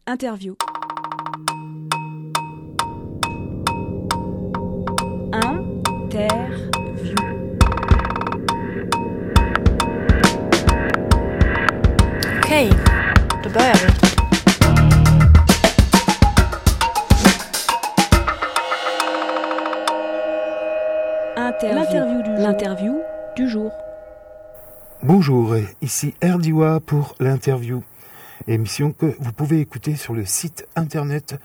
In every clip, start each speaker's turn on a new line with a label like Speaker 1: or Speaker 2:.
Speaker 1: Interview. Interview.
Speaker 2: Okej, då börjar vi.
Speaker 1: L'interview du jour.
Speaker 3: Bonjour, ici Erdiwa pour l'interview. Émission que vous pouvez écouter sur le site internet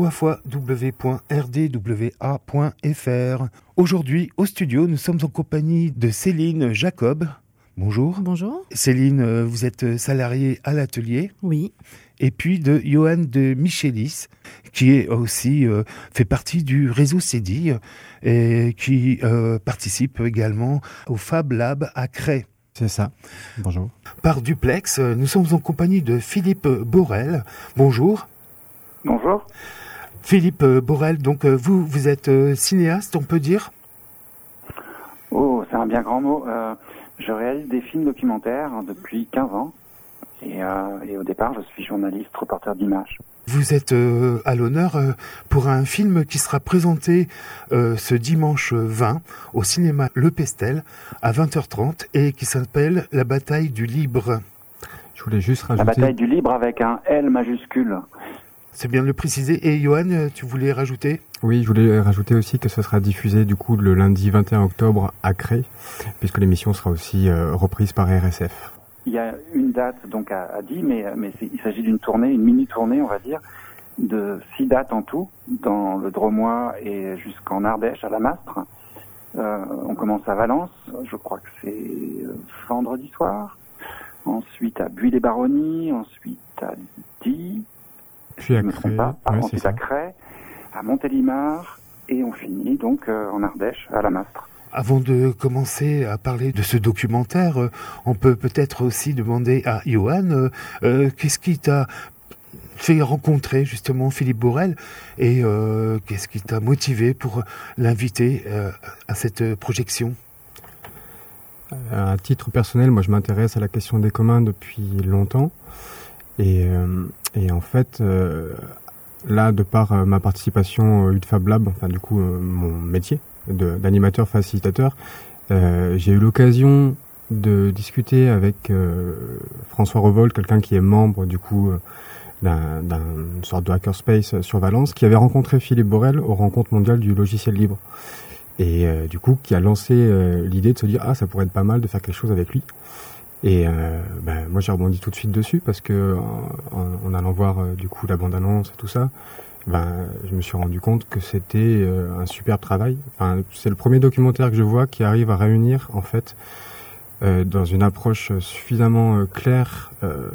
Speaker 3: www.rdwa.fr. Aujourd'hui, au studio, nous sommes en compagnie de Céline Jacob. Bonjour.
Speaker 4: Bonjour.
Speaker 3: Céline, vous êtes salariée à l'atelier.
Speaker 4: Oui.
Speaker 3: Et puis de Johan de Michelis, qui est aussi fait partie du réseau CEDI et qui participe également au Fab Lab à Cray.
Speaker 5: C'est ça. Bonjour.
Speaker 3: Par duplex, nous sommes en compagnie de Philippe Borel. Bonjour.
Speaker 6: Bonjour.
Speaker 3: Philippe Borel, donc vous êtes cinéaste, on peut dire ?
Speaker 6: Oh, c'est un bien grand mot. Je réalise des films documentaires depuis 15 ans. Et au départ, je suis journaliste, reporter d'images.
Speaker 3: Vous êtes à l'honneur pour un film qui sera présenté ce dimanche 20 au cinéma Le Pestel à 20h30 et qui s'appelle La bataille du libre.
Speaker 5: Je voulais juste rajouter...
Speaker 6: La bataille du libre avec un L majuscule.
Speaker 3: C'est bien de le préciser. Et Johan, tu voulais rajouter ?
Speaker 5: Oui, je voulais rajouter aussi que ce sera diffusé du coup le lundi 21 octobre à Cray, puisque l'émission sera aussi reprise par RSF.
Speaker 6: Il y a une date donc à Die, mais il s'agit d'une tournée, une mini-tournée, on va dire, de 6 dates en tout, dans le Drômois et jusqu'en Ardèche, à la Mastre. On commence à Valence, je crois que c'est vendredi soir. Ensuite à Buis-les-Baronnies, ensuite à Die,
Speaker 5: puis à Cray,
Speaker 6: ensuite à Cray, à Montélimar, et on finit donc en Ardèche, à la Mastre.
Speaker 3: Avant de commencer à parler de ce documentaire, on peut peut-être aussi demander à Johan, qu'est-ce qui t'a fait rencontrer justement Philippe Borel et qu'est-ce qui t'a motivé pour l'inviter à cette projection ?
Speaker 5: À titre personnel, moi je m'intéresse à la question des communs depuis longtemps et en fait... là, de par ma participation au Fab Lab, enfin du coup mon métier d'animateur facilitateur, j'ai eu l'occasion de discuter avec François Revolt, quelqu'un qui est membre du coup d'une sorte de hackerspace sur Valence, qui avait rencontré Philippe Borel aux rencontres mondiales du logiciel libre et du coup qui a lancé l'idée de se dire ça pourrait être pas mal de faire quelque chose avec lui. Et moi j'ai rebondi tout de suite dessus parce que en allant voir du coup la bande-annonce et tout ça, je me suis rendu compte que c'était un superbe travail. Enfin, c'est le premier documentaire que je vois qui arrive à réunir en fait dans une approche suffisamment claire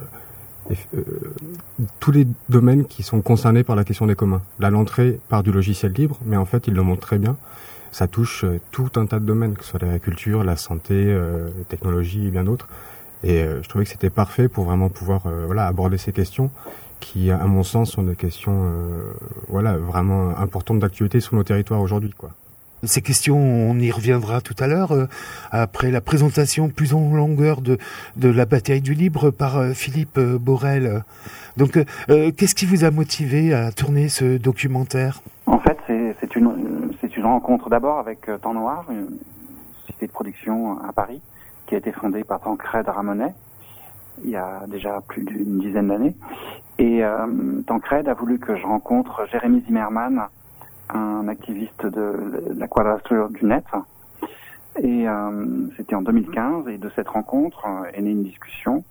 Speaker 5: tous les domaines qui sont concernés par la question des communs. Là, l'entrée part du logiciel libre, mais en fait il le montre très bien. Ça touche tout un tas de domaines, que ce soit l'agriculture, la santé, la technologie et bien d'autres. Et je trouvais que c'était parfait pour vraiment pouvoir aborder ces questions qui, à mon sens, sont des questions vraiment importantes d'actualité sur nos territoires aujourd'hui, quoi.
Speaker 3: Ces questions, on y reviendra tout à l'heure, après la présentation plus en longueur de la bataille du libre par Philippe Borel. Donc, qu'est-ce qui vous a motivé à tourner ce documentaire ?
Speaker 6: En fait, c'est une rencontre d'abord avec Temps Noir, une société de production à Paris, qui a été fondée par Tancred Ramonet, il y a déjà plus d'une dizaine d'années. Et Tancred a voulu que je rencontre Jérémy Zimmerman, un activiste de la quadrature du net. Et c'était en 2015, et de cette rencontre est née une discussion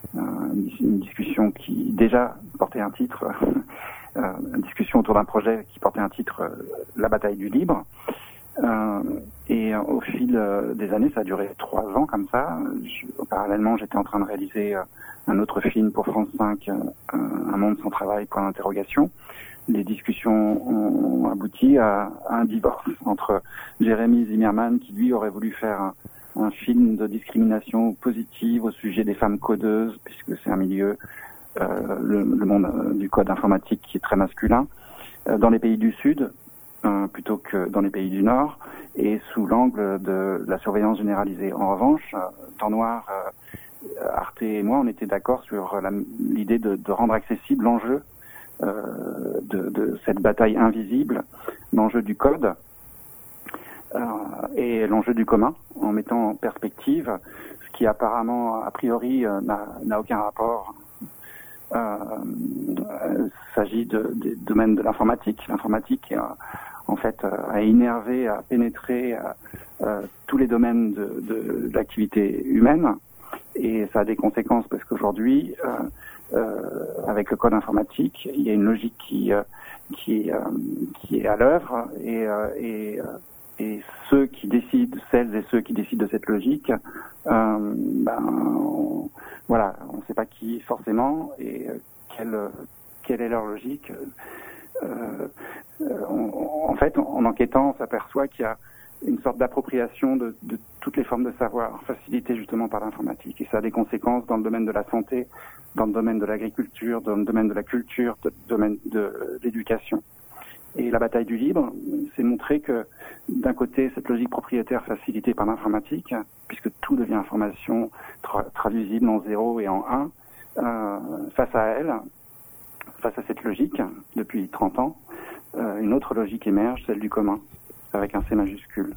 Speaker 6: qui déjà portait un titre, une discussion autour d'un projet qui portait un titre, La bataille du libre. Et au fil des années, ça a duré 3 ans comme ça. Parallèlement, j'étais en train de réaliser un autre film pour France 5, Un monde sans travail, point d'interrogation. Les discussions ont abouti à un divorce entre Jérémy Zimmerman, qui lui aurait voulu faire un film de discrimination positive au sujet des femmes codeuses, puisque c'est un milieu, le monde du code informatique, qui est très masculin, dans les pays du Sud, plutôt que dans les pays du Nord, et sous l'angle de la surveillance généralisée. En revanche, Temps Noir, Arte et moi, on était d'accord sur l'idée de rendre accessible l'enjeu de cette bataille invisible, l'enjeu du code et l'enjeu du commun, en mettant en perspective ce qui apparemment, a priori, n'a aucun rapport. S'agit des domaines de l'informatique. L'informatique, en fait, a énervé, a pénétré tous les domaines de l'activité humaine, et ça a des conséquences parce qu'aujourd'hui, avec le code informatique, il y a une logique qui est à l'œuvre, et ceux qui décident, celles et ceux qui décident de cette logique, voilà, on ne sait pas qui forcément et quelle est leur logique. En fait, en enquêtant, on s'aperçoit qu'il y a une sorte d'appropriation de toutes les formes de savoir, facilitées justement par l'informatique. Et ça a des conséquences dans le domaine de la santé, dans le domaine de l'agriculture, dans le domaine de la culture, dans le domaine de l'éducation. Et la bataille du libre, c'est montrer que d'un côté, cette logique propriétaire facilitée par l'informatique, puisque tout devient information traduisible en 0 et en 1, face à elle, face à cette logique, depuis 30 ans, une autre logique émerge, celle du commun, avec un C majuscule.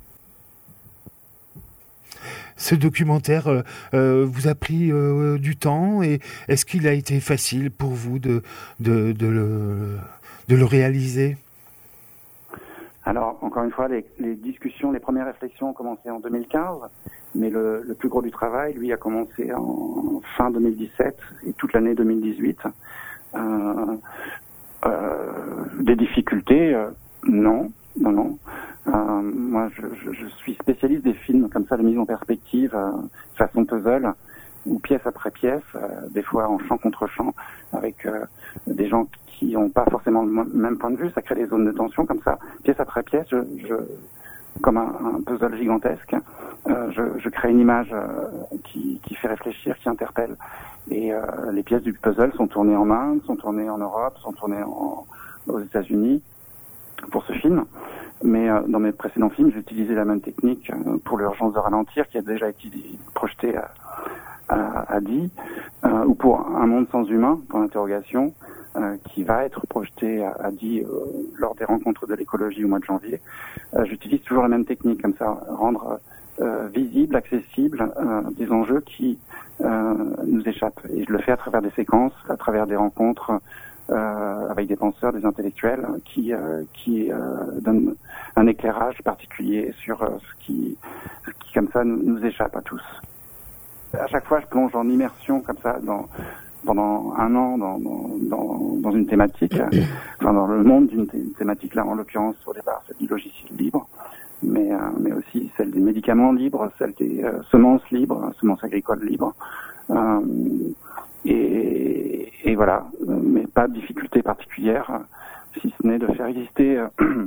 Speaker 3: Ce documentaire vous a pris du temps, et est-ce qu'il a été facile pour vous de le réaliser ?
Speaker 6: Alors, encore une fois, les discussions, les premières réflexions ont commencé en 2015, mais le plus gros du travail, lui, a commencé en fin 2017 et toute l'année 2018. Des difficultés, non. Moi, je suis spécialiste des films comme ça, de mise en perspective, façon puzzle, ou pièce après pièce, des fois en champ contre champ, avec des gens qui n'ont pas forcément le même point de vue. Ça crée des zones de tension comme ça, pièce après pièce, comme un puzzle gigantesque. Je crée une image qui fait réfléchir, qui interpelle. Et les pièces du puzzle sont tournées en Inde, sont tournées en Europe, sont tournées aux États-Unis pour ce film. Mais dans mes précédents films, j'ai utilisé la même technique pour l'urgence de ralentir, qui a déjà été projetée à Die, ou pour Un monde sans humain, pour l'interrogation, qui va être projeté à Die lors des rencontres de l'écologie au mois de janvier. J'utilise toujours la même technique, comme ça, rendre visible, accessible, des enjeux qui nous échappent. Et je le fais à travers des séquences, à travers des rencontres avec des penseurs, des intellectuels qui donnent un éclairage particulier sur ce qui comme ça nous échappe à tous. À chaque fois, je plonge en immersion comme ça pendant un an dans une thématique, enfin dans le monde d'une thématique là, en l'occurrence au départ celle du logiciel libre, mais aussi celle des médicaments libres, celle des semences libres, semences agricoles libres. Et voilà, mais pas de difficulté particulière, si ce n'est de faire exister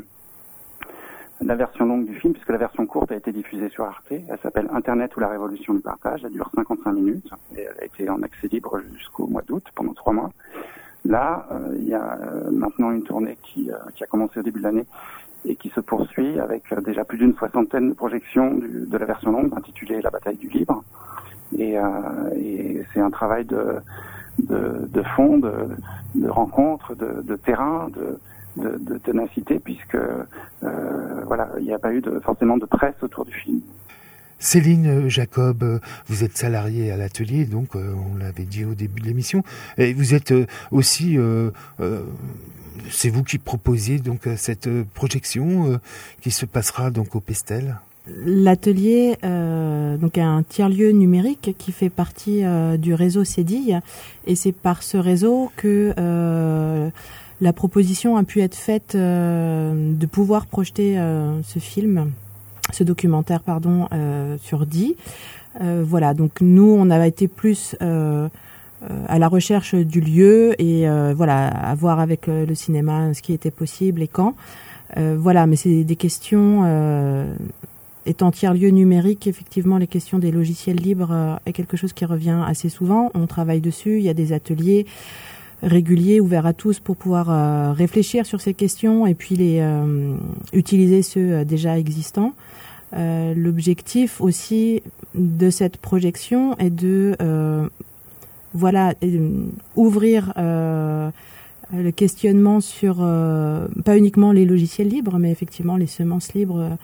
Speaker 6: la version longue du film, puisque la version courte a été diffusée sur Arte. Elle s'appelle Internet ou la révolution du partage. Elle dure 55 minutes et elle a été en accès libre jusqu'au mois d'août, pendant 3 mois. Là, il y a maintenant une tournée qui a commencé au début de l'année et qui se poursuit avec déjà plus d'une 60aine de projections de la version longue intitulée La bataille du libre. Et c'est un travail de fond, de rencontre, de terrain, de ténacité, puisque voilà, il n'y a pas eu forcément de presse autour du film.
Speaker 3: Céline Jacob, vous êtes salariée à l'atelier, donc on l'avait dit au début de l'émission, et vous êtes aussi, c'est vous qui proposiez donc cette projection qui se passera donc au Pestel.
Speaker 1: L'atelier donc est un tiers-lieu numérique qui fait partie du réseau CEDIL, et c'est par ce réseau que la proposition a pu être faite de pouvoir projeter ce documentaire sur Die. Voilà, donc nous on a été plus à la recherche du lieu et voilà, à voir avec le cinéma ce qui était possible et quand. Voilà, mais c'est des questions étant tiers-lieu numérique, effectivement, les questions des logiciels libres est quelque chose qui revient assez souvent. On travaille dessus, il y a des ateliers réguliers, ouverts à tous pour pouvoir réfléchir sur ces questions et puis utiliser ceux déjà existants. L'objectif aussi de cette projection est de ouvrir le questionnement sur pas uniquement les logiciels libres, mais effectivement les semences libres,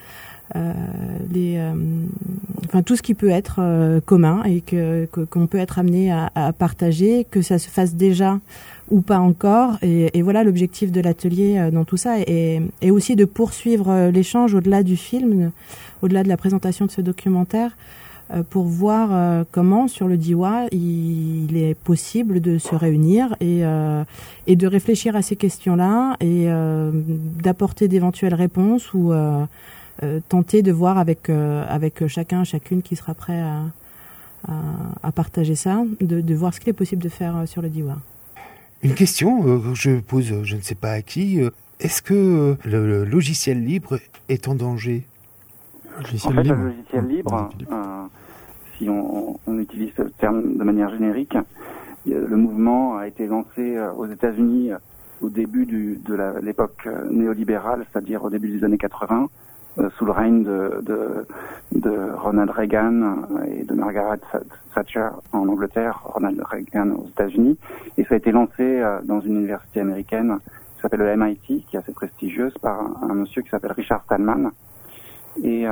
Speaker 1: enfin tout ce qui peut être commun et qu'on peut être amené à partager, que ça se fasse déjà ou pas encore. Et voilà l'objectif de l'atelier dans tout ça, et aussi de poursuivre l'échange au-delà du film, au-delà de la présentation de ce documentaire, pour voir comment sur le Diois il est possible de se réunir et de réfléchir à ces questions-là et d'apporter d'éventuelles réponses ou tenter de voir avec chacune qui sera prêt à partager ça, de voir ce qu'il est possible de faire sur le Diois.
Speaker 3: Une question que je pose, je ne sais pas à qui, est-ce que le logiciel libre est en danger ?
Speaker 6: En fait, le logiciel libre, si on utilise ce terme de manière générique, le mouvement a été lancé aux États-Unis au début de l'époque néolibérale, c'est-à-dire au début des années 80, sous le règne de Ronald Reagan et de Margaret Thatcher en Angleterre, Ronald Reagan aux États-Unis, et ça a été lancé dans une université américaine qui s'appelle le MIT, qui est assez prestigieuse, par un monsieur qui s'appelle Richard Stallman. Et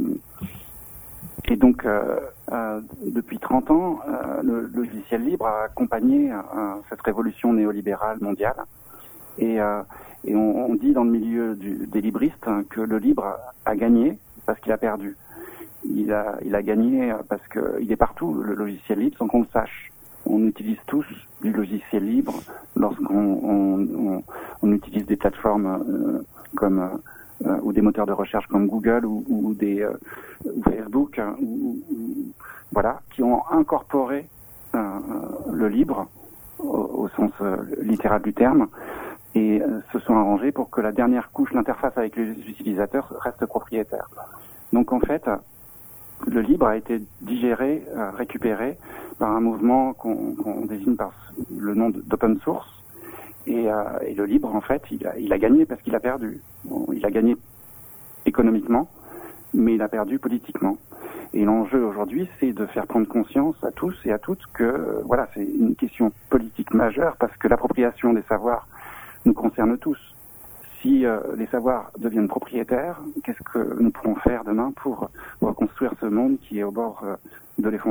Speaker 6: donc, depuis 30 ans, le logiciel libre a accompagné cette révolution néolibérale mondiale. Et on dit dans le milieu des libristes que le libre a gagné parce qu'il a perdu. Il a gagné parce qu'il est partout, le logiciel libre, sans qu'on le sache. On utilise tous du logiciel libre lorsqu'on utilise des plateformes comme ou des moteurs de recherche comme Google ou Facebook, voilà, qui ont incorporé le libre au sens littéral du terme, et se sont arrangés pour que la dernière couche, l'interface avec les utilisateurs, reste propriétaire. Donc en fait, le libre a été digéré, récupéré par un mouvement qu'on désigne par le nom d'open source. Et le libre, en fait, il a gagné parce qu'il a perdu. Bon, il a gagné économiquement, mais il a perdu politiquement. Et l'enjeu aujourd'hui, c'est de faire prendre conscience à tous et à toutes que voilà, c'est une question politique majeure, parce que l'appropriation des savoirs nous concerne tous. Si les savoirs deviennent propriétaires, qu'est-ce que nous pourrons faire demain pour reconstruire ce monde qui est au bord de l'effondrement ?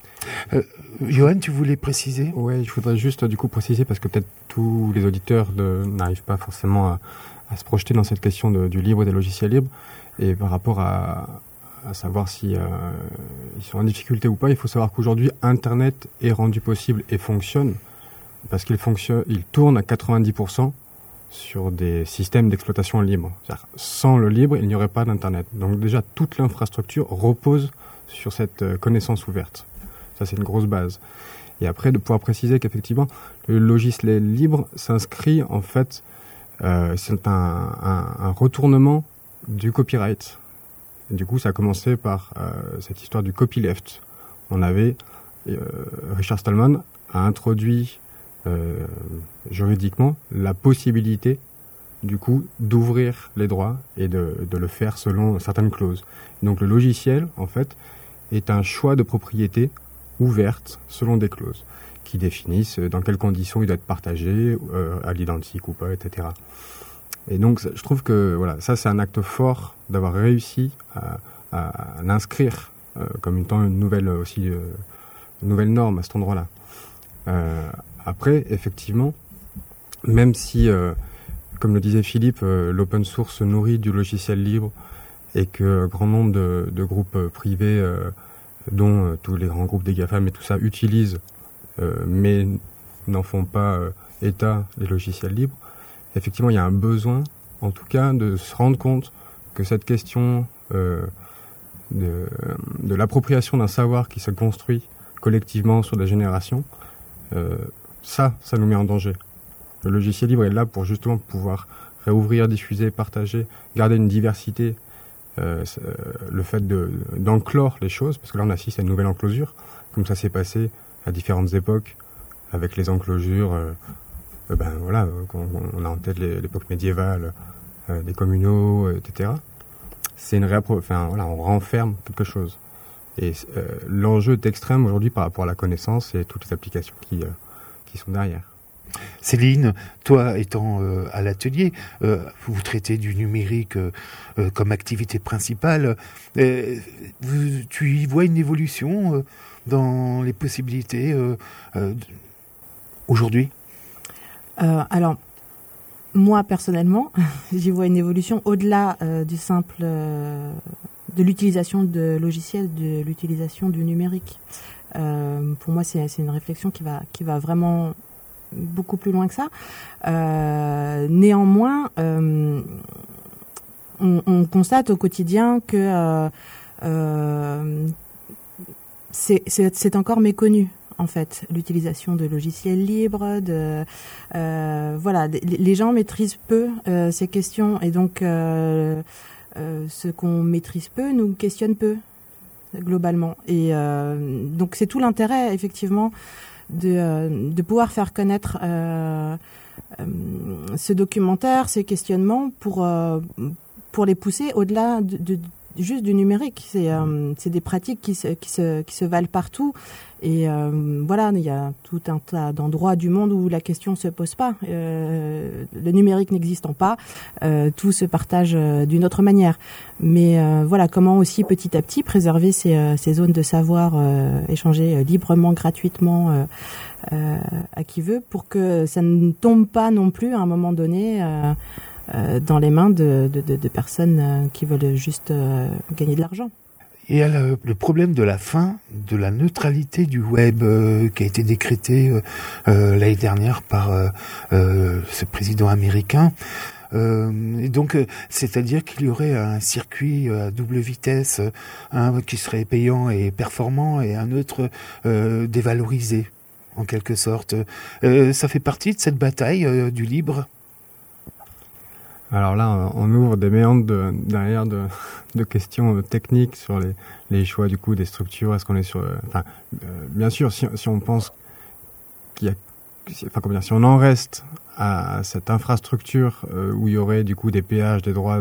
Speaker 3: Johan, tu voulais préciser ?
Speaker 5: Oui, je voudrais juste du coup préciser, parce que peut-être tous les auditeurs n'arrivent pas forcément à se projeter dans cette question du libre et des logiciels libres, et par rapport à savoir si ils sont en difficulté ou pas, il faut savoir qu'aujourd'hui Internet est rendu possible et fonctionne parce qu'il tourne à 90% sur des systèmes d'exploitation libre. C'est-à-dire, sans le libre, il n'y aurait pas d'Internet. Donc déjà, toute l'infrastructure repose sur cette connaissance ouverte. Ça, c'est une grosse base. Et après, de pouvoir préciser qu'effectivement, le logiciel libre s'inscrit, en fait, c'est un retournement du copyright. Et du coup, ça a commencé par cette histoire du copyleft. On avait, Richard Stallman a introduit juridiquement la possibilité, du coup, d'ouvrir les droits et de le faire selon certaines clauses. Donc le logiciel, en fait, est un choix de propriété ouverte selon des clauses qui définissent dans quelles conditions il doit être partagé, à l'identique ou pas, etc. Et donc je trouve que voilà, ça c'est un acte fort d'avoir réussi à l'inscrire comme une nouvelle aussi une nouvelle norme à cet endroit-là. Après, effectivement, même si, comme le disait Philippe, l'open source se nourrit du logiciel libre et que grand nombre de groupes privés, dont tous les grands groupes des GAFAM et tout ça, utilisent, mais n'en font pas état des logiciels libres, effectivement, il y a un besoin, en tout cas, de se rendre compte que cette question de l'appropriation d'un savoir qui se construit collectivement sur des générations, ça nous met en danger. Le logiciel libre est là pour justement pouvoir réouvrir, diffuser, partager, garder une diversité, le fait d'enclore les choses, parce que là on assiste à une nouvelle enclosure, comme ça s'est passé à différentes époques, avec les enclosures, voilà, on a en tête l'époque médiévale, des communaux, etc. C'est une voilà, on renferme quelque chose. Et l'enjeu est extrême aujourd'hui par rapport à la connaissance et toutes les applications qui sont derrière.
Speaker 3: Céline, toi étant à l'atelier, vous traitez du numérique comme activité principale. Tu y vois une évolution dans les possibilités aujourd'hui ?
Speaker 1: Alors, moi personnellement, j'y vois une évolution au-delà du simple de l'utilisation de logiciels, de l'utilisation du numérique. Pour moi, c'est une réflexion qui va vraiment beaucoup plus loin que ça. Néanmoins, on constate au quotidien que c'est encore méconnu. En fait, l'utilisation de logiciels libres, voilà, les gens maîtrisent peu ces questions et donc ce qu'on maîtrise peu nous questionne peu globalement. Et donc c'est tout l'intérêt effectivement de pouvoir faire connaître ce documentaire, ces questionnements pour les pousser au-delà juste du numérique. C'est des pratiques qui se valent partout. Et voilà, il y a tout un tas d'endroits du monde où la question se pose pas. Le numérique n'existant pas, tout se partage d'une autre manière. Mais voilà, comment aussi petit à petit préserver ces zones de savoir échangées librement, gratuitement à qui veut, pour que ça ne tombe pas non plus à un moment donné dans les mains de personnes qui veulent juste gagner de l'argent.
Speaker 3: Et il y a le problème de la fin de la neutralité du web qui a été décrété l'année dernière par ce président américain. Et donc, c'est-à-dire qu'il y aurait un circuit à double vitesse, un qui serait payant et performant et un autre dévalorisé, en quelque sorte. Ça fait partie de cette bataille du libre.
Speaker 5: Alors là, on ouvre des méandres derrière de questions techniques sur les choix du coup des structures. Est-ce qu'on est sur, bien sûr, si on pense qu'il y a, si on en reste à cette infrastructure où il y aurait du coup des péages, des droits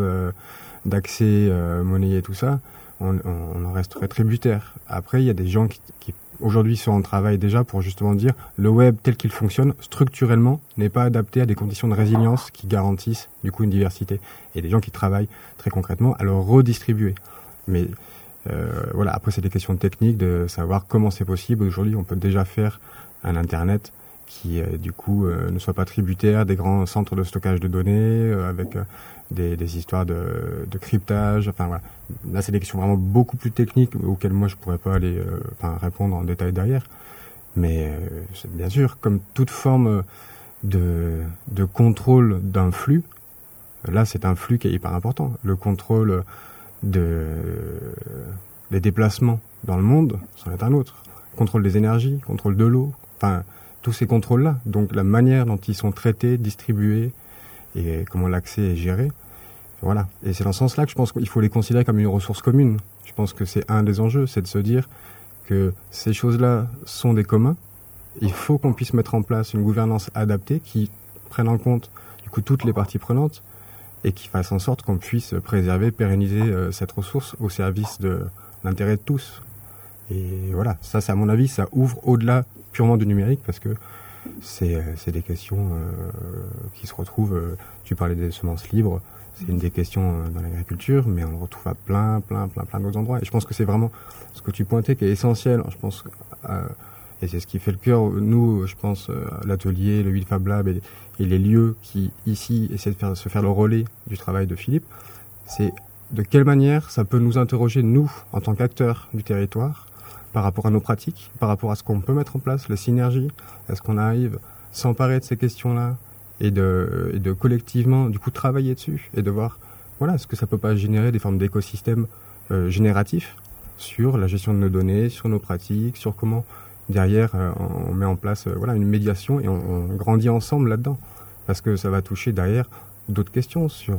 Speaker 5: d'accès monnayés et tout ça, on en resterait tributaire. Après, il y a des gens qui aujourd'hui sont en travail déjà pour justement dire le web tel qu'il fonctionne structurellement n'est pas adapté à des conditions de résilience qui garantissent du coup une diversité. Et des gens qui travaillent très concrètement à le redistribuer. Mais voilà, après c'est des questions techniques de savoir comment c'est possible. Aujourd'hui, on peut déjà faire un Internet qui du coup ne soit pas tributaire des grands centres de stockage de données avec des histoires de cryptage. Enfin voilà, là c'est des questions vraiment beaucoup plus techniques auxquelles moi je pourrais pas aller répondre en détail derrière. Mais c'est bien sûr, comme toute forme de contrôle d'un flux, là c'est un flux qui est hyper important. Le contrôle des déplacements dans le monde, c'en est un autre. Contrôle des énergies, contrôle de l'eau, enfin tous ces contrôles-là. Donc la manière dont ils sont traités, distribués et comment l'accès est géré. Voilà. Et c'est dans ce sens-là que je pense qu'il faut les considérer comme une ressource commune. Je pense que c'est un des enjeux, c'est de se dire que ces choses-là sont des communs. Il faut qu'on puisse mettre en place une gouvernance adaptée qui prenne en compte du coup toutes les parties prenantes et qui fasse en sorte qu'on puisse préserver, pérenniser cette ressource au service de l'intérêt de tous. Et voilà, ça, à mon avis, ça ouvre au-delà purement du numérique parce que c'est des questions qui se retrouvent. Tu parlais des semences libres, c'est une des questions dans l'agriculture, mais on le retrouve à plein d'autres endroits. Et je pense que c'est vraiment ce que tu pointais qui est essentiel. Je pense, et c'est ce qui fait le cœur. Nous, je pense, l'atelier, le 8 Fab Lab et les lieux qui ici essaient de se faire le relais du travail de Philippe, c'est de quelle manière ça peut nous interroger, nous, en tant qu'acteurs du territoire, par rapport à nos pratiques, par rapport à ce qu'on peut mettre en place, les synergies. Est-ce qu'on arrive à s'emparer de ces questions-là et de collectivement, du coup, travailler dessus et de voir, voilà, est-ce que ça peut pas générer des formes d'écosystèmes génératifs sur la gestion de nos données, sur nos pratiques, sur comment, derrière, on met en place voilà, une médiation et on grandit ensemble là-dedans. Parce que ça va toucher derrière d'autres questions sur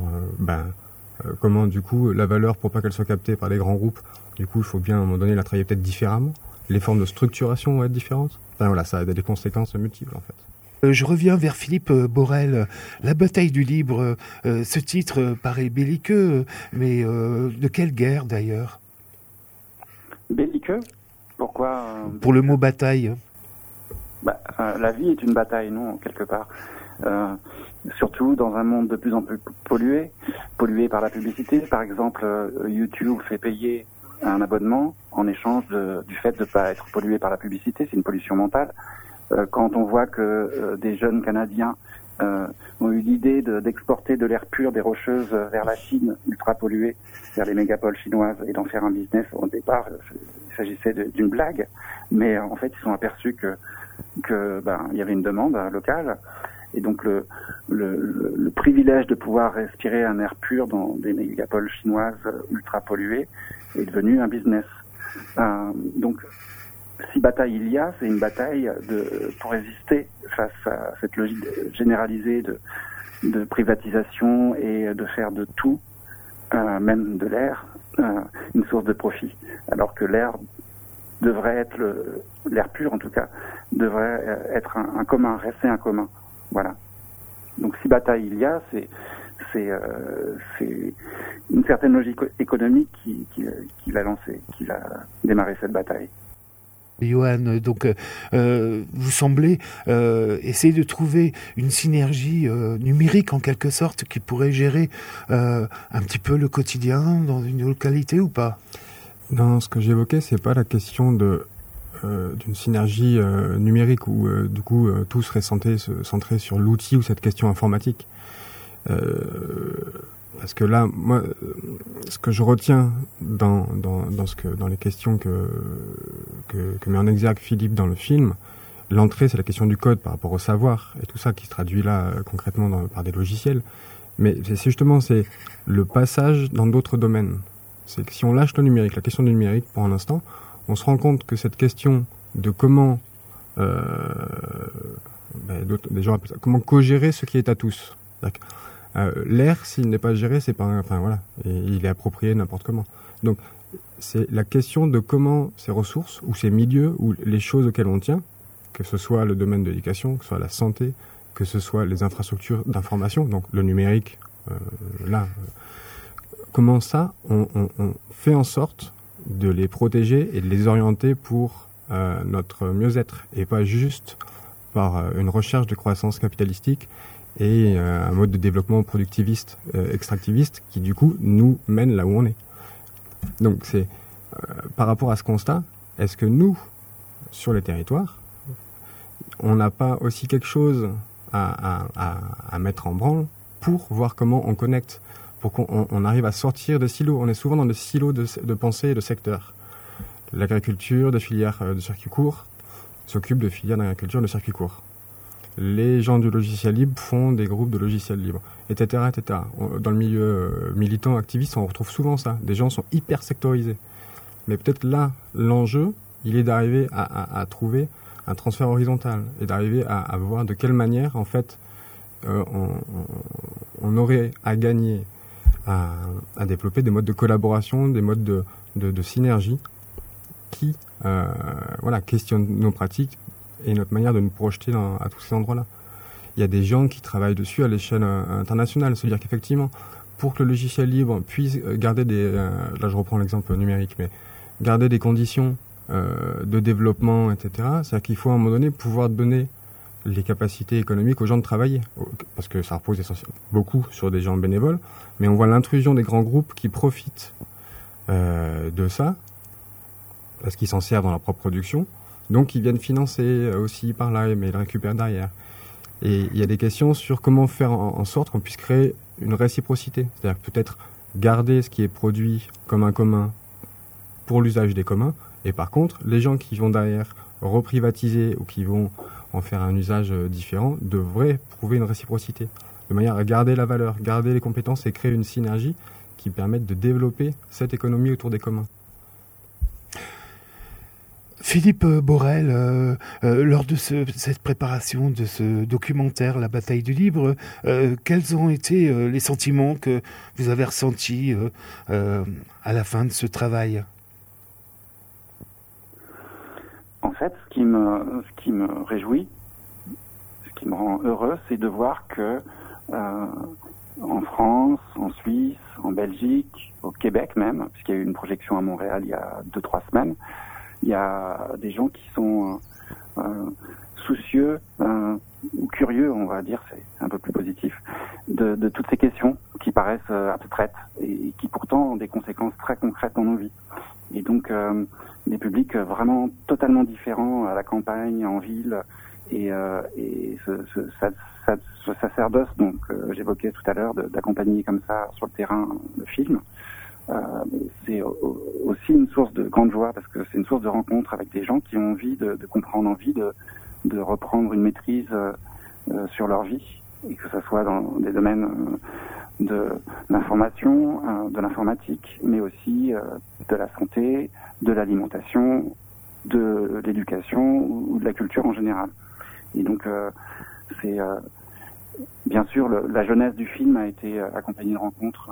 Speaker 5: comment, du coup, la valeur, pour pas qu'elle soit captée par les grands groupes, du coup, il faut bien, à un moment donné, la travailler peut-être différemment. Les formes de structuration vont être différentes. Enfin voilà, ça a des conséquences multiples, en fait.
Speaker 3: Je reviens vers Philippe Borel. La bataille du libre, ce titre paraît belliqueux, mais de quelle guerre, d'ailleurs ?
Speaker 6: Belliqueux ? Pourquoi
Speaker 3: Pour le mot bataille.
Speaker 6: La vie est une bataille, non, quelque part. Surtout dans un monde de plus en plus pollué par la publicité. Par exemple, YouTube fait payer un abonnement en échange du fait de ne pas être pollué par la publicité. C'est une pollution mentale. Quand on voit que des jeunes Canadiens ont eu l'idée d'exporter de l'air pur des Rocheuses vers la Chine, ultra polluée, vers les mégapoles chinoises, et d'en faire un business, au départ, il s'agissait d'une blague, mais en fait, ils se sont aperçus que il y avait une demande locale, et donc le privilège de pouvoir respirer un air pur dans des mégapoles chinoises ultra polluées est devenu un business. Donc, si bataille il y a, c'est une bataille pour résister face à cette logique généralisée de privatisation et de faire de tout, même de l'air, une source de profit. Alors que l'air devrait être, l'air pur en tout cas, devrait être un commun, rester un commun. Voilà. Donc si bataille il y a, c'est une certaine logique économique qui l'a lancée, qui l'a démarré cette bataille.
Speaker 3: Johan, donc vous semblez essayer de trouver une synergie numérique en quelque sorte qui pourrait gérer un petit peu le quotidien dans une localité ou pas?
Speaker 5: Non, ce que j'évoquais, c'est pas la question d'une synergie numérique où du coup tout serait centré sur l'outil ou cette question informatique. Parce que là, moi, ce que je retiens dans les questions que met en exergue Philippe dans le film, l'entrée, c'est la question du code par rapport au savoir et tout ça qui se traduit là concrètement par des logiciels. Mais c'est le passage dans d'autres domaines. C'est que si on lâche le numérique, la question du numérique pour un instant, on se rend compte que cette question de comment des gens appellent ça, comment co-gérer ce qui est à tous. L'air, s'il n'est pas géré, c'est pas et il est approprié n'importe comment. Donc c'est la question de comment ces ressources ou ces milieux ou les choses auxquelles on tient, que ce soit le domaine de l'éducation, que ce soit la santé, que ce soit les infrastructures d'information, donc le numérique, comment ça on fait en sorte de les protéger et de les orienter pour notre mieux-être et pas juste par une recherche de croissance capitalistique et un mode de développement productiviste, extractiviste, qui du coup nous mène là où on est. Donc c'est par rapport à ce constat, est-ce que nous, sur les territoires, on n'a pas aussi quelque chose à mettre en branle pour voir comment on connecte, pour qu'on arrive à sortir des silos. On est souvent dans des silos de pensée et de secteurs. L'agriculture, des filières de circuit court, s'occupe de filières d'agriculture de circuit court. Les gens du logiciel libre font des groupes de logiciels libres, etc., etc. Dans le milieu militant, activiste, on retrouve souvent ça. Des gens sont hyper sectorisés. Mais peut-être là, l'enjeu, il est d'arriver à trouver un transfert horizontal et d'arriver à voir de quelle manière, en fait, on aurait à gagner à développer des modes de collaboration, des modes de synergie qui questionnent nos pratiques et notre manière de nous projeter à tous ces endroits-là. Il y a des gens qui travaillent dessus à l'échelle internationale, c'est-à-dire qu'effectivement, pour que le logiciel libre puisse garder là je reprends l'exemple numérique, mais garder des conditions de développement, etc., c'est-à-dire qu'il faut à un moment donné pouvoir donner les capacités économiques aux gens de travailler, parce que ça repose essentiellement beaucoup sur des gens bénévoles, mais on voit l'intrusion des grands groupes qui profitent de ça, parce qu'ils s'en servent dans leur propre production, donc ils viennent financer aussi par là, mais ils le récupèrent derrière. Et il y a des questions sur comment faire en sorte qu'on puisse créer une réciprocité, c'est-à-dire peut-être garder ce qui est produit comme un commun pour l'usage des communs, et par contre, les gens qui vont derrière reprivatiser ou qui vont en faire un usage différent devraient prouver une réciprocité, de manière à garder la valeur, garder les compétences et créer une synergie qui permette de développer cette économie autour des communs.
Speaker 3: Philippe Borel, lors de cette préparation de ce documentaire, La bataille du libre, quels ont été les sentiments que vous avez ressentis à la fin de ce travail ?
Speaker 6: En fait, ce qui me réjouit, ce qui me rend heureux, c'est de voir que en France, en Suisse, en Belgique, au Québec même, puisqu'il y a eu une projection à Montréal il y a 2-3 semaines, il y a des gens qui sont soucieux ou curieux, on va dire, c'est un peu plus positif, de toutes ces questions qui paraissent abstraites et qui pourtant ont des conséquences très concrètes dans nos vies. Et donc des publics vraiment totalement différents à la campagne, en ville, et ce sacerdoce donc j'évoquais tout à l'heure d'accompagner comme ça sur le terrain le film. C'est aussi une source de grande joie parce que c'est une source de rencontre avec des gens qui ont envie de comprendre, envie de reprendre une maîtrise sur leur vie, et que ce soit dans des domaines de l'information, de l'informatique, mais aussi de la santé, de l'alimentation, de l'éducation ou de la culture en général. Et donc c'est bien sûr la jeunesse du film a été accompagnée de rencontres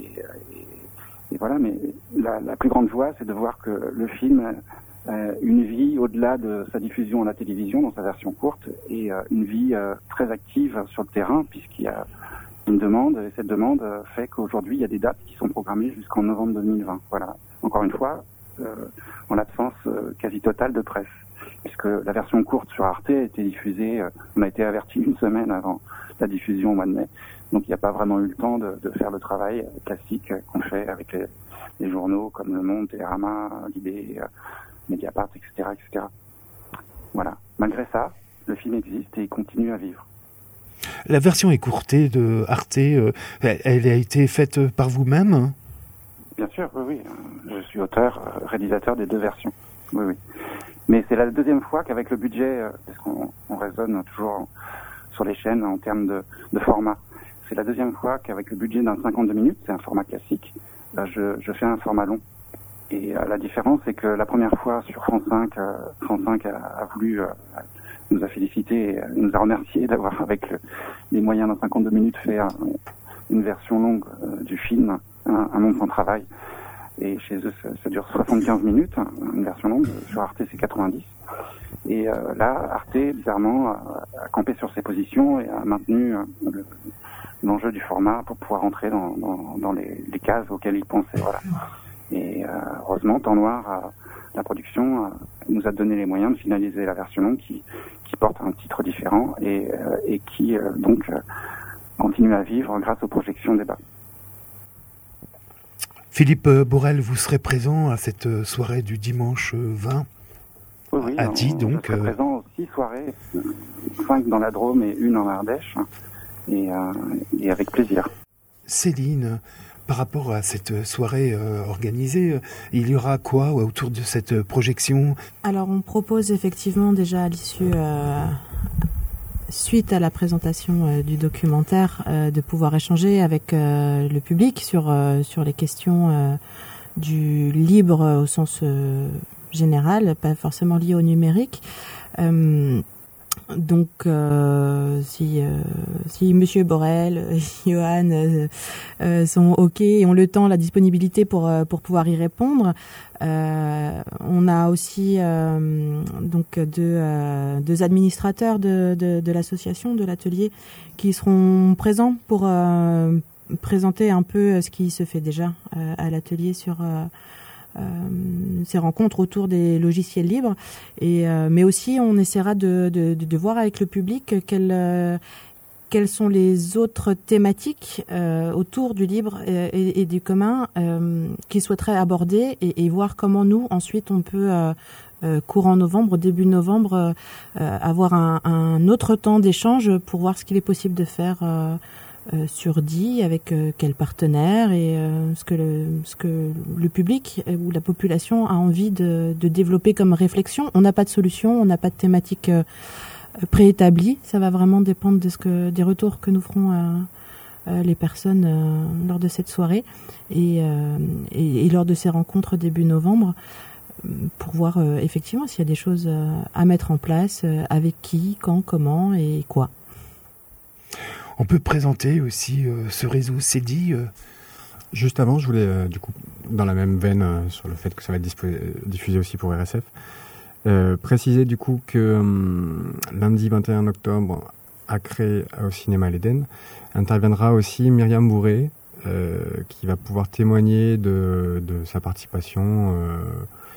Speaker 6: et voilà, mais la plus grande joie, c'est de voir que le film une vie au-delà de sa diffusion à la télévision dans sa version courte, et une vie très active sur le terrain, puisqu'il y a une demande, et cette demande fait qu'aujourd'hui il y a des dates qui sont programmées jusqu'en novembre 2020. Voilà, encore une fois, en l'absence quasi totale de presse, puisque la version courte sur Arte a été diffusée, on a été averti une semaine avant la diffusion au mois de mai, donc il n'y a pas vraiment eu le temps de faire le travail classique qu'on fait avec les journaux comme Le Monde, Télérama, Libé, Mediapart, etc., etc. Voilà. Malgré ça, le film existe et il continue à vivre.
Speaker 3: La version écourtée de Arte, elle a été faite par vous-même ?
Speaker 6: Bien sûr, oui. Je suis auteur, réalisateur des deux versions. Oui. Mais c'est la deuxième fois qu'avec le budget, parce qu'on raisonne toujours sur les chaînes en termes de format, c'est la deuxième fois qu'avec le budget d'un 52 minutes, c'est un format classique, je fais un format long. Et la différence, c'est que la première fois sur France 5, France 5 a voulu, nous a félicité et nous a remercié d'avoir, avec les moyens d'un 52 minutes, fait une version longue du film, un monde sans travail. Et chez eux, ça dure 75 minutes, une version longue. Sur Arte, c'est 90. Et là, Arte, bizarrement, a campé sur ses positions et a maintenu l'enjeu du format pour pouvoir rentrer dans les cases auxquelles il pensait. Voilà. Et heureusement, Temps Noir, la production, nous a donné les moyens de finaliser la version longue qui porte un titre différent et qui donc continue à vivre grâce aux projections débat.
Speaker 3: Philippe Borel, vous serez présent à cette soirée du dimanche 20
Speaker 6: oui,
Speaker 3: à Die, donc.
Speaker 6: Je serai présent aux 6 soirées, 5 dans la Drôme et 1 en Ardèche, et avec plaisir.
Speaker 3: Céline, par rapport à cette soirée organisée, il y aura quoi autour de cette projection ?
Speaker 1: Alors on propose effectivement déjà à l'issue, suite à la présentation du documentaire, de pouvoir échanger avec le public sur les questions du libre au sens général, pas forcément liées au numérique. Donc, si Monsieur Borel, Johan sont OK et ont le temps, la disponibilité pour pouvoir y répondre, on a aussi donc deux administrateurs de l'association, de l'atelier, qui seront présents pour présenter un peu ce qui se fait déjà à l'atelier sur ces rencontres autour des logiciels libres, mais aussi on essaiera de voir avec le public quelles sont les autres thématiques autour du libre et du commun qu'ils souhaiteraient aborder et voir comment nous ensuite on peut courant novembre, début novembre, avoir un autre temps d'échange pour voir ce qu'il est possible de faire sur Die, avec quel partenaire et ce que le public ou la population a envie de développer comme réflexion. On n'a pas de solution, on n'a pas de thématique préétablie. Ça va vraiment dépendre des retours que nous feront les personnes lors de cette soirée et lors de ces rencontres début novembre, pour voir effectivement s'il y a des choses à mettre en place, avec qui, quand, comment et quoi.
Speaker 3: On peut présenter aussi ce réseau CEDI.
Speaker 5: Juste avant, je voulais, du coup, dans la même veine sur le fait que ça va être diffusé aussi pour RSF, préciser du coup que lundi 21 octobre, à Cré, au cinéma l'Éden, interviendra aussi Myriam Bourré, qui va pouvoir témoigner de sa participation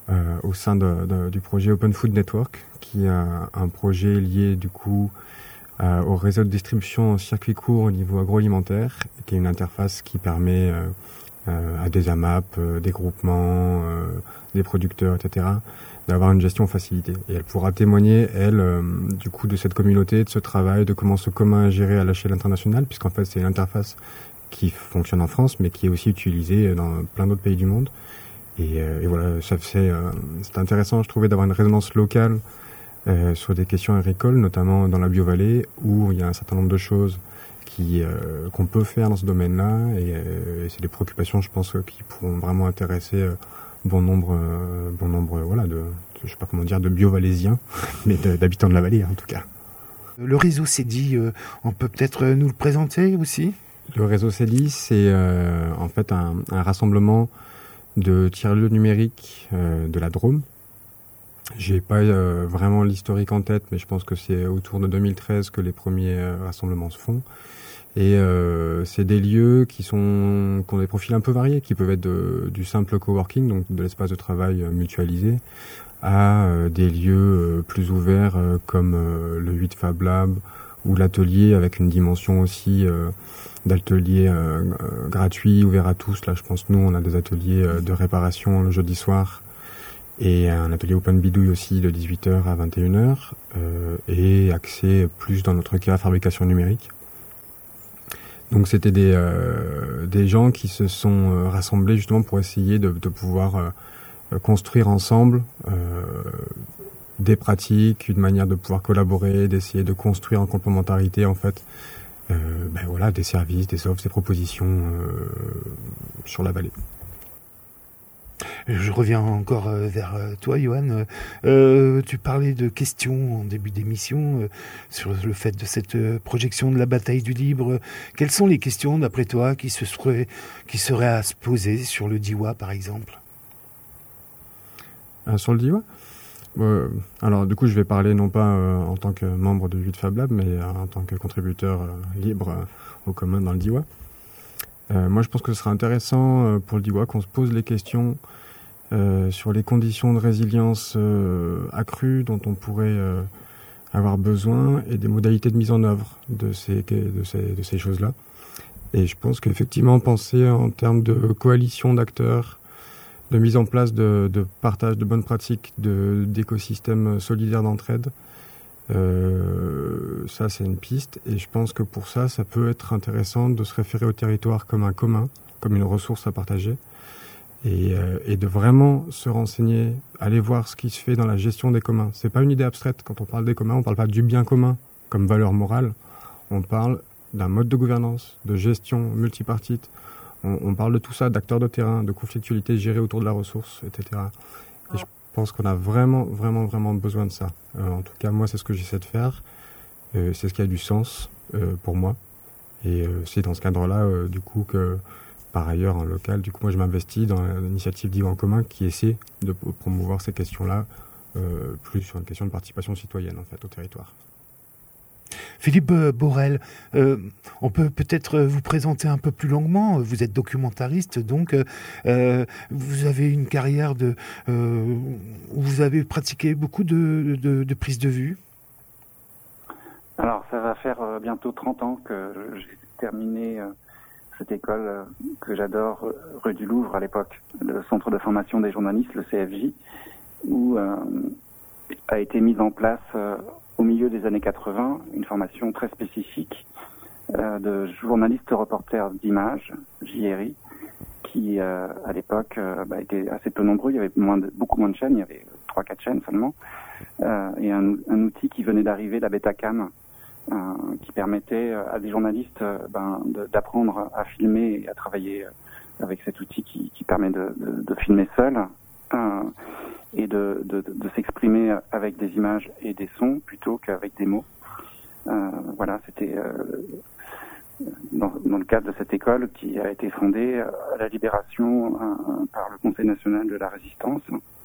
Speaker 5: au sein du projet Open Food Network, qui est un projet lié du coup au réseau de distribution en circuit court au niveau agroalimentaire, qui est une interface qui permet à des AMAP, des groupements, des producteurs, etc., d'avoir une gestion facilitée. Et elle pourra témoigner, elle, du coup, de cette communauté, de ce travail, de comment ce commun est géré à l'échelle internationale, puisqu'en fait, c'est une interface qui fonctionne en France, mais qui est aussi utilisée dans plein d'autres pays du monde. Et voilà, c'est intéressant, je trouvais, d'avoir une résonance locale sur des questions agricoles, notamment dans la Bio-Vallée, où il y a un certain nombre de choses qu'on peut faire dans ce domaine-là, et c'est des préoccupations, je pense, qui pourront vraiment intéresser bon nombre, voilà, je sais pas comment dire, de bio-valésiens, mais d'habitants de la vallée, en tout cas.
Speaker 3: Le réseau CEDI, on peut peut-être nous le présenter aussi ?
Speaker 5: Le réseau CEDI, c'est en fait un rassemblement de tiers-lieux numériques de la Drôme. J'ai pas vraiment l'historique en tête, mais je pense que c'est autour de 2013 que les premiers rassemblements se font. Et c'est des lieux qui ont des profils un peu variés, qui peuvent être du simple coworking, donc de l'espace de travail mutualisé, à des lieux plus ouverts comme le 8 Fab Lab ou l'atelier, avec une dimension aussi d'atelier gratuit, ouvert à tous. Là, je pense, nous, on a des ateliers de réparation le jeudi soir, et un atelier Open Bidouille aussi de 18h à 21h, et accès plus, dans notre cas, à fabrication numérique. Donc c'était des gens qui se sont rassemblés justement pour essayer de pouvoir construire ensemble des pratiques, une manière de pouvoir collaborer, d'essayer de construire en complémentarité en fait voilà, des services, des offres, des propositions sur la vallée.
Speaker 3: Je reviens encore vers toi, Johan. Tu parlais de questions en début d'émission sur le fait de cette projection de la bataille du libre. Quelles sont les questions, d'après toi, qui seraient à se poser sur le DIWA, par exemple ?
Speaker 5: Sur le DIWA ? Alors, du coup, je vais parler non pas en tant que membre de 8 Fab Lab, mais en tant que contributeur libre au commun dans le DIWA. Moi, je pense que ce sera intéressant pour le DIWA qu'on se pose les questions sur les conditions de résilience accrues dont on pourrait avoir besoin, et des modalités de mise en œuvre de ces choses-là. Et je pense qu'effectivement, penser en termes de coalition d'acteurs, de mise en place de partage de bonnes pratiques, d'écosystèmes solidaires d'entraide, ça c'est une piste. Et je pense que pour ça peut être intéressant de se référer au territoire comme un commun, comme une ressource à partager, et de vraiment se renseigner, aller voir ce qui se fait dans la gestion des communs. C'est pas une idée abstraite. Quand on parle des communs, on parle pas du bien commun comme valeur morale, on parle d'un mode de gouvernance, de gestion multipartite. On parle de tout ça, d'acteurs de terrain, de conflictualité gérée autour de la ressource, etc. Et je pense qu'on a vraiment, vraiment, vraiment besoin de ça. En tout cas, moi, c'est ce que j'essaie de faire. C'est ce qui a du sens pour moi. Et c'est dans ce cadre-là, du coup, que, par ailleurs, en local, du coup, moi, je m'investis dans l'initiative DIWA en commun qui essaie de promouvoir ces questions-là, plus sur une question de participation citoyenne, en fait, au territoire.
Speaker 3: Philippe Borel, on peut peut-être vous présenter un peu plus longuement. Vous êtes documentariste, donc vous avez une carrière où vous avez pratiqué beaucoup de prises de vue.
Speaker 6: Alors, ça va faire bientôt 30 ans que j'ai terminé cette école que j'adore, rue du Louvre à l'époque, le centre de formation des journalistes, le CFJ, où a été mise en place au milieu des années 80, une formation très spécifique de journalistes reporters d'images, JRI, qui à l'époque étaient assez peu nombreux. Il y avait beaucoup moins de chaînes, il y avait 3-4 chaînes seulement, et un outil qui venait d'arriver, la Betacam, qui permettait à des journalistes d'apprendre à filmer et à travailler avec cet outil qui permet de filmer seul, et de s'exprimer avec des images et des sons plutôt qu'avec des mots. Voilà, c'était dans le cadre de cette école qui a été fondée à la Libération par le Conseil national de la résistance.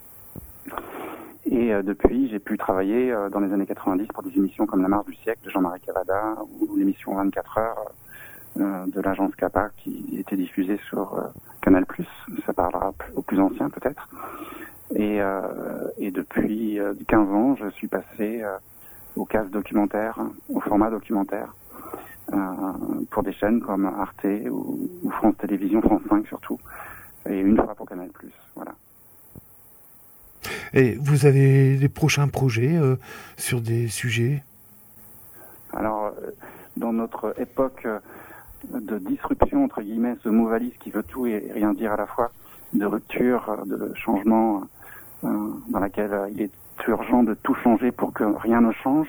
Speaker 6: Et depuis, j'ai pu travailler dans les années 90 pour des émissions comme La Marche du siècle de Jean-Marie Cavada, ou l'émission 24 heures de l'agence CAPA qui était diffusée sur Canal+. Ça parlera aux plus anciens peut-être. Et depuis 15 ans, je suis passé au cast documentaire, au format documentaire, pour des chaînes comme Arte ou France Télévisions, France 5 surtout, et une fois pour Canal+. Voilà.
Speaker 3: Et vous avez des prochains projets sur des sujets ?
Speaker 6: Alors, dans notre époque de disruption, entre guillemets, ce mot valise qui veut tout et rien dire à la fois, de rupture, de changement, dans laquelle il est urgent de tout changer pour que rien ne change.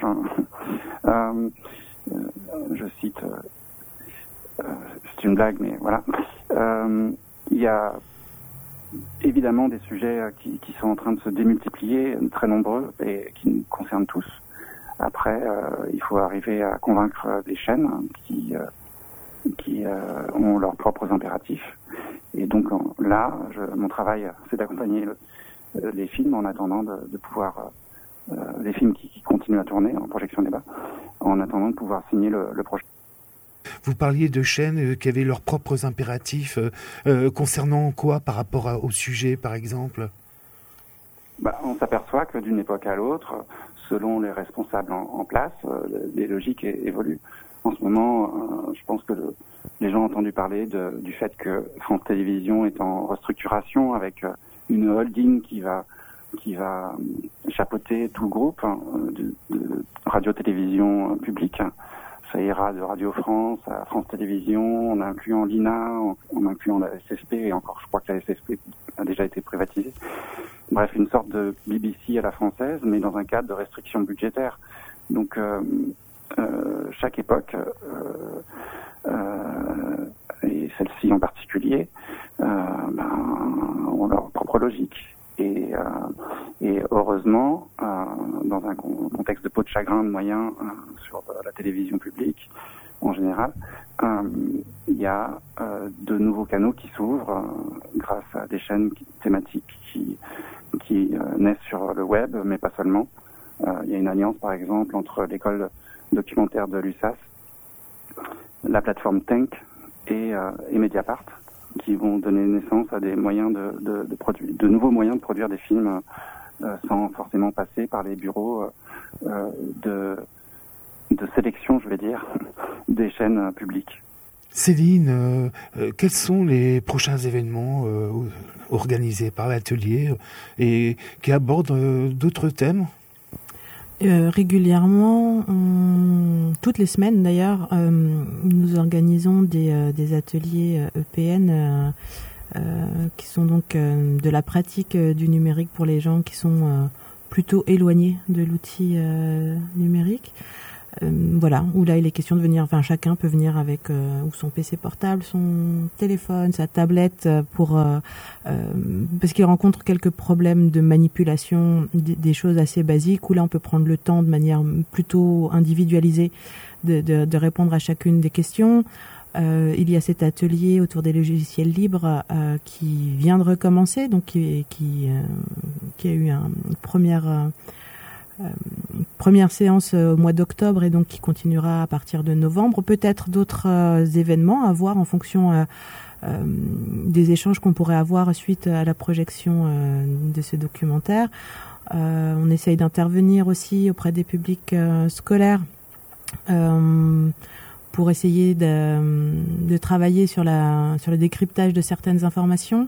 Speaker 6: Je cite, c'est une blague, mais voilà. Il y a évidemment des sujets qui sont en train de se démultiplier, très nombreux, et qui nous concernent tous. Après, il faut arriver à convaincre des chaînes qui ont leurs propres impératifs. Et donc là, mon travail, c'est d'accompagner les films en attendant de pouvoir, les films qui continuent à tourner en projection débat, en attendant de pouvoir signer le projet.
Speaker 3: Vous parliez de chaînes qui avaient leurs propres impératifs, concernant quoi par rapport au sujet, par exemple ?
Speaker 6: On s'aperçoit que d'une époque à l'autre, selon les responsables en place, les logiques évoluent. En ce moment, je pense que les gens ont entendu parler du fait que France Télévisions est en restructuration avec une holding qui va chapeauter tout le groupe de radio-télévision publique. Ça ira de Radio France à France Télévisions, en incluant l'INA, en incluant la SFP, et encore je crois que la SFP a déjà été privatisée. Bref, une sorte de BBC à la française, mais dans un cadre de restrictions budgétaires. Donc chaque époque, et celle-ci en particulier, ont leur propre logique. Et heureusement, dans un contexte de peau de chagrin de moyens sur la télévision publique, en général, il y a de nouveaux canaux qui s'ouvrent grâce à des chaînes thématiques qui naissent sur le web, mais pas seulement. Il y a une alliance, par exemple, entre l'école documentaire de l'USAS, la plateforme Tank et Mediapart, qui vont donner naissance à des moyens de nouveaux moyens de produire des films sans forcément passer par les bureaux de sélection, je vais dire, des chaînes publiques.
Speaker 3: Céline, quels sont les prochains événements organisés par l'atelier et qui abordent d'autres thèmes ?
Speaker 1: Régulièrement, toutes les semaines d'ailleurs, nous organisons des ateliers EPN qui sont donc de la pratique du numérique pour les gens qui sont plutôt éloignés de l'outil numérique. Voilà, où là il est question de venir, chacun peut venir avec ou son PC portable, son téléphone, sa tablette parce qu'il rencontre quelques problèmes de manipulation, des choses assez basiques, où là on peut prendre le temps de manière plutôt individualisée de répondre à chacune des questions. Il y a cet atelier autour des logiciels libres qui vient de recommencer, donc qui a eu une première séance au mois d'octobre et donc qui continuera à partir de novembre. Peut-être d'autres événements à voir en fonction des échanges qu'on pourrait avoir suite à la projection de ce documentaire. On essaye d'intervenir aussi auprès des publics scolaires pour essayer de travailler sur le décryptage de certaines informations.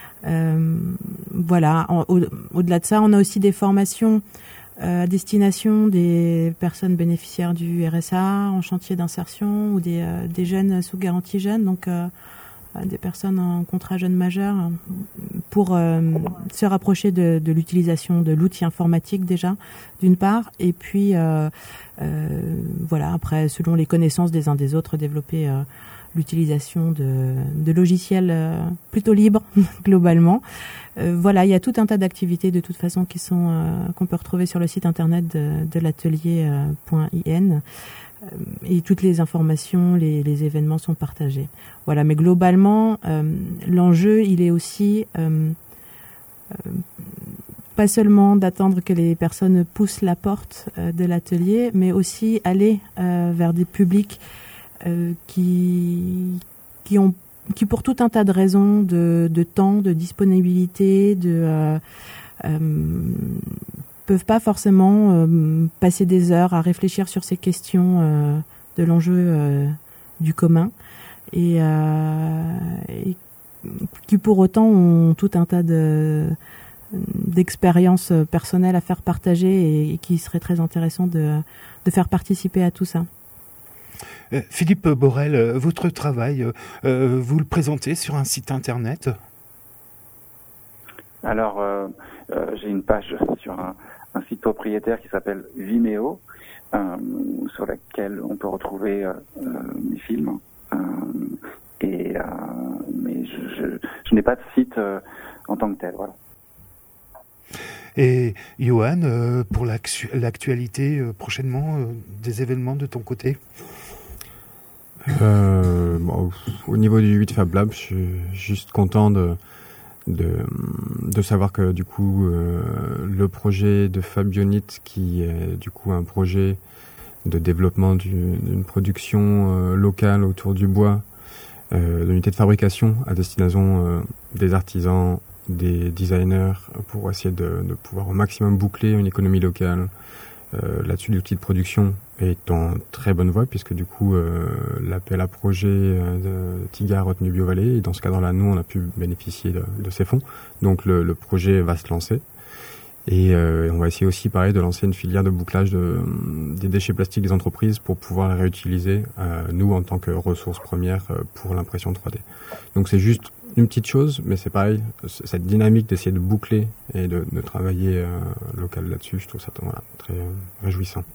Speaker 1: Voilà. Au-delà de ça, on a aussi des formations à destination des personnes bénéficiaires du RSA en chantier d'insertion ou des jeunes sous garantie jeune, donc des personnes en contrat jeune majeur, pour se rapprocher de l'utilisation de l'outil informatique déjà, d'une part, et puis voilà, après, selon les connaissances des uns des autres, développer l'utilisation de logiciels plutôt libres globalement. Voilà, il y a tout un tas d'activités de toute façon qu'on peut retrouver sur le site internet de l'atelier.in et toutes les informations, les événements sont partagés. Voilà, mais globalement, l'enjeu, il est aussi pas seulement d'attendre que les personnes poussent la porte de l'atelier, mais aussi aller vers des publics qui pour tout un tas de raisons de temps, de disponibilité, peuvent pas forcément passer des heures à réfléchir sur ces questions de l'enjeu du commun et qui pour autant ont tout un tas d'expériences personnelles à faire partager et qui serait très intéressant de faire participer à tout ça.
Speaker 3: Philippe Borel, votre travail, vous le présentez sur un site internet ?
Speaker 6: Alors, j'ai une page sur un site propriétaire qui s'appelle Vimeo, sur laquelle on peut retrouver mes films. Mais je n'ai pas de site en tant que tel, voilà.
Speaker 3: Et Johan, pour l'actualité prochainement, des événements de ton côté ?
Speaker 5: Au niveau du 8 Fab Lab, je suis juste content de savoir que du coup le projet de Fabionit, qui est du coup un projet de développement d'une production locale autour du bois, d'unités de fabrication à destination des artisans, des designers, pour essayer de pouvoir au maximum boucler une économie locale. Là-dessus, l'outil de production est en très bonne voie, puisque du coup, l'appel à projet de TIGA a retenu BioVallée, et dans ce cadre-là, nous, on a pu bénéficier de ces fonds. Donc, le projet va se lancer. Et on va essayer aussi, pareil, de lancer une filière de bouclage des déchets plastiques des entreprises pour pouvoir les réutiliser, nous, en tant que ressources premières pour l'impression 3D. Donc, c'est juste une petite chose, mais c'est pareil, cette dynamique d'essayer de boucler et de travailler local là-dessus, je trouve ça très réjouissant.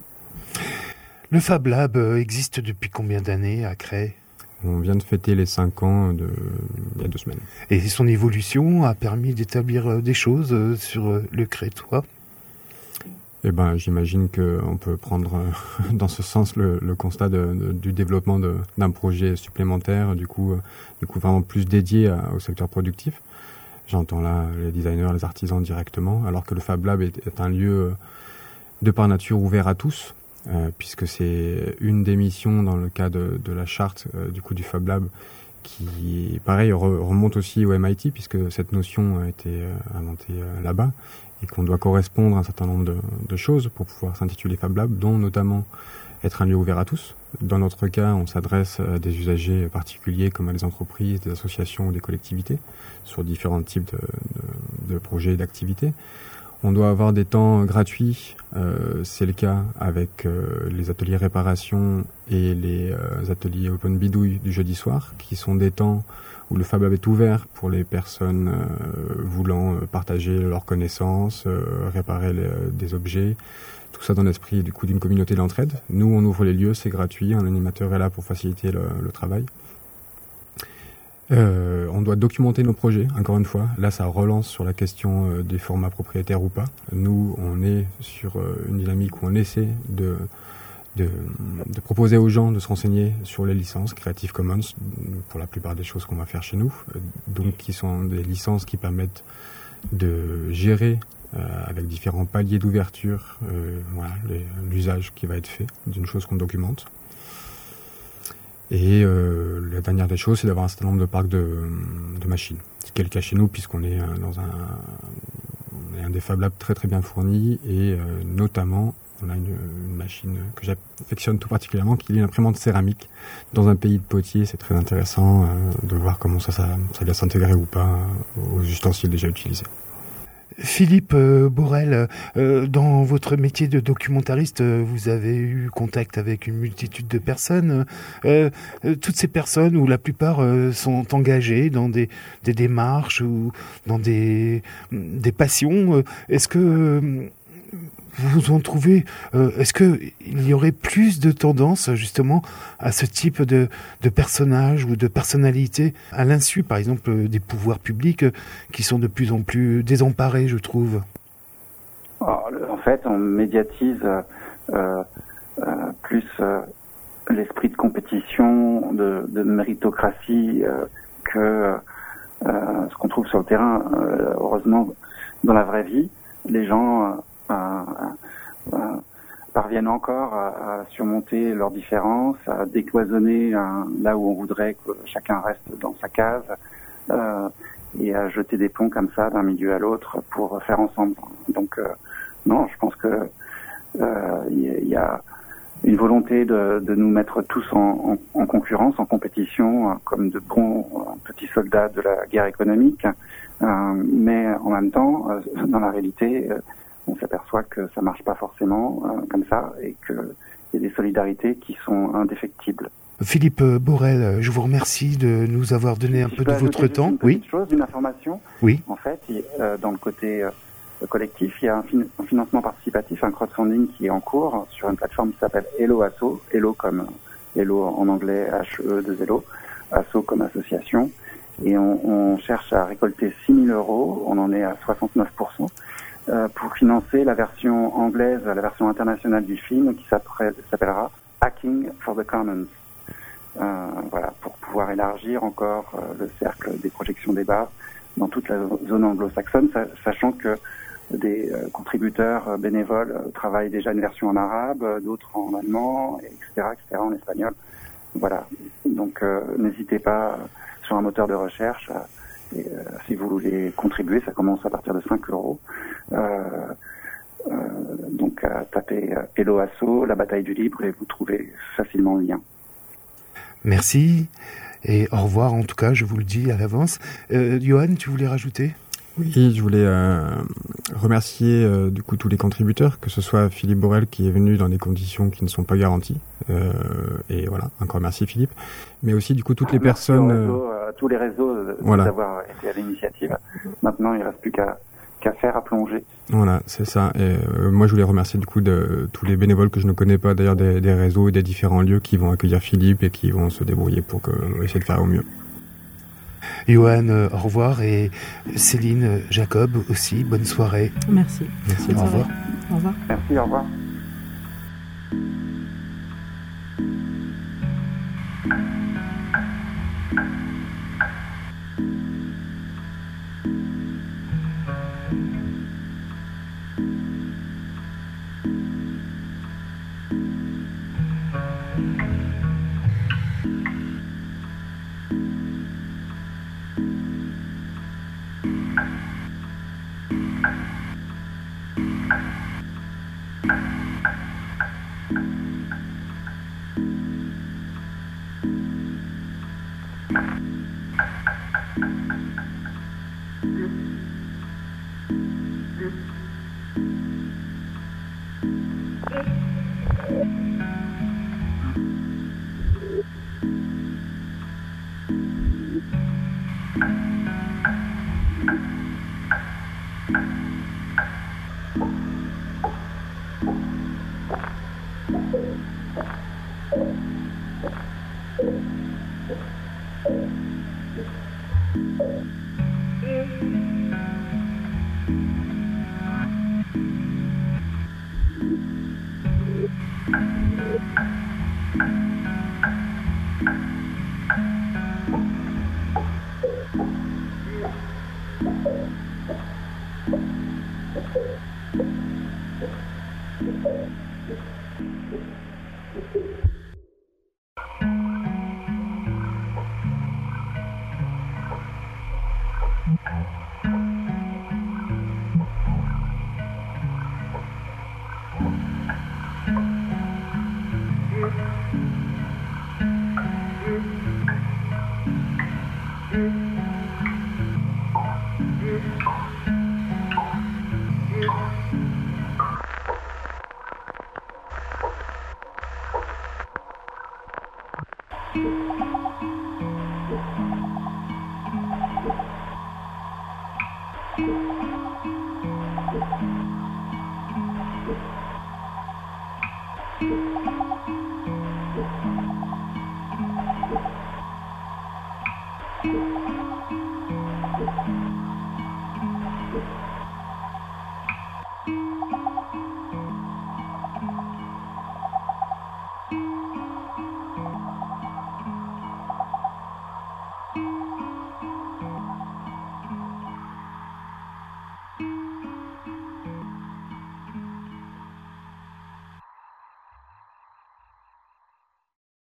Speaker 3: Le Fab Lab existe depuis combien d'années à Cray ?
Speaker 5: On vient de fêter les 5 ans il y a 2 semaines.
Speaker 3: Et son évolution a permis d'établir des choses sur le Crétois ?
Speaker 5: Eh ben, j'imagine qu'on peut prendre dans ce sens le constat du développement d'un projet supplémentaire, du coup vraiment plus dédié au secteur productif. J'entends là les designers, les artisans directement, alors que le Fab Lab est un lieu de par nature ouvert à tous, puisque c'est une des missions dans le cas de la charte du Fab Lab, qui, pareil, remonte aussi au MIT, puisque cette notion a été inventée là-bas, et qu'on doit correspondre à un certain nombre de choses pour pouvoir s'intituler Fab Lab, dont notamment être un lieu ouvert à tous. Dans notre cas, on s'adresse à des usagers particuliers comme à des entreprises, des associations ou des collectivités sur différents types de projets et d'activités. On doit avoir des temps gratuits, c'est le cas avec les ateliers réparation et les ateliers open bidouille du jeudi soir, qui sont des temps où le Fab Lab est ouvert pour les personnes voulant partager leurs connaissances, réparer des objets, tout ça dans l'esprit du coup d'une communauté d'entraide. Nous, on ouvre les lieux, c'est gratuit, un animateur est là pour faciliter le travail. On doit documenter nos projets, encore une fois. Là, ça relance sur la question des formats propriétaires ou pas. Nous, on est sur une dynamique où on essaie de proposer aux gens de se renseigner sur les licences Creative Commons pour la plupart des choses qu'on va faire chez nous, donc qui sont des licences qui permettent de gérer avec différents paliers d'ouverture l'usage qui va être fait d'une chose qu'on documente. Et la dernière des choses, c'est d'avoir un certain nombre de parcs de machines. Ce qui est le cas chez nous, puisqu'on est dans un des Fab Labs très très bien fournis, et notamment on a une machine que j'affectionne tout particulièrement, qui est une imprimante céramique dans un pays de potiers. C'est très intéressant de voir comment ça va s'intégrer ou pas aux ustensiles déjà utilisés.
Speaker 3: Philippe Borel, dans votre métier de documentariste, vous avez eu contact avec une multitude de personnes. Toutes ces personnes, ou la plupart, sont engagées dans des démarches ou dans des passions. Est-ce que vous en trouvez, est-ce qu'il y aurait plus de tendance justement à ce type de personnages ou de personnalités, à l'insu par exemple des pouvoirs publics qui sont de plus en plus désemparés, je trouve?
Speaker 6: En fait, on médiatise plus l'esprit de compétition, de méritocratie que ce qu'on trouve sur le terrain. Heureusement, dans la vraie vie, les gens parviennent encore à surmonter leurs différences, à décloisonner là où on voudrait que chacun reste dans sa case, et à jeter des ponts comme ça d'un milieu à l'autre pour faire ensemble. Donc non, je pense que il y a une volonté de nous mettre tous en concurrence, en compétition, comme de bons petits soldats de la guerre économique. Mais en même temps, dans la réalité, on s'aperçoit que ça marche pas forcément comme ça et qu'il y a des solidarités qui sont indéfectibles.
Speaker 3: Philippe Borel, je vous remercie de nous avoir donné un peu de votre temps.
Speaker 6: Oui. Une information.
Speaker 3: Oui.
Speaker 6: En fait, dans le côté collectif, il y a un financement participatif, un crowdfunding qui est en cours sur une plateforme qui s'appelle Hello Asso. Hello comme Hello en anglais, H-E-2-L-O. Asso comme association. Et on cherche à récolter 6 000 €. On en est à 69%. Pour financer la version anglaise, la version internationale du film qui s'appellera Hacking for the Commons. Voilà, pour pouvoir élargir encore le cercle des projections débat dans toute la zone anglo-saxonne, sachant que des contributeurs bénévoles travaillent déjà une version en arabe, d'autres en allemand, etc., en espagnol. Voilà, donc n'hésitez pas sur un moteur de recherche, si vous voulez contribuer, ça commence à partir de 5 €. Donc tapez Hello Asso, la bataille du libre, et vous trouvez facilement le lien.
Speaker 3: Merci et au revoir, en tout cas, je vous le dis à l'avance. Johan, tu voulais rajouter ?
Speaker 5: Oui, je voulais remercier du coup tous les contributeurs, que ce soit Philippe Borel qui est venu dans des conditions qui ne sont pas garanties. Et voilà, encore merci Philippe. Mais aussi du coup toutes les personnes...
Speaker 6: tous les réseaux d'avoir été à l'initiative. Maintenant, il ne reste plus qu'à faire à plonger.
Speaker 5: Voilà, c'est ça. Et moi, je voulais remercier du coup de tous les bénévoles que je ne connais pas, d'ailleurs des réseaux et des différents lieux qui vont accueillir Philippe et qui vont se débrouiller pour essayer de faire au mieux.
Speaker 3: Johan, au revoir, et Céline, Jacob aussi, bonne soirée.
Speaker 1: Merci.
Speaker 3: Au revoir.
Speaker 1: Au revoir.
Speaker 6: Merci, au revoir.